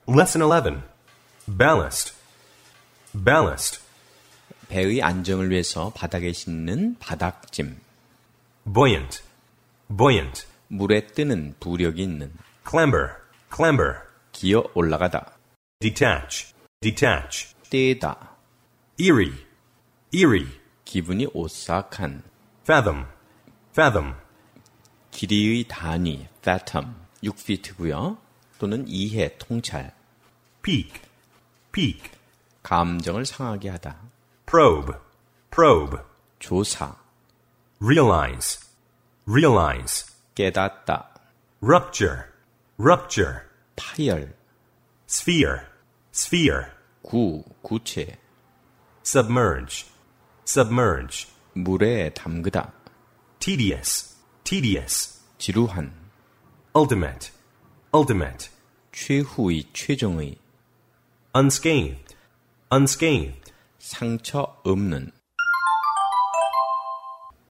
Lesson 11. Ballast. Ballast. 배의 안정을 위해서 바닥에 싣는 바닥짐. Buoyant. Buoyant. 물에 뜨는 부력이 있는. Clamber. Clamber. 기어 올라가다. Detach. Detach. 떼다. Eerie. Eerie. 기분이 오싹한. Fathom. Fathom. 길이의 단위, fathom, 6feet고요. 또는 이해, 통찰. Peak. Peak. 감정을 상하게 하다. Probe. Probe. 조사. Realize. Realize. 깨닫다. Rupture. Rupture. 파열. Sphere. Sphere. 구체. Submerge. Submerge. 물에 담그다. Tedious. Tedious. 지루한. Ultimate. Ultimate. 최후의, 최종의. Unscathed. Unscathed. 상처 없는.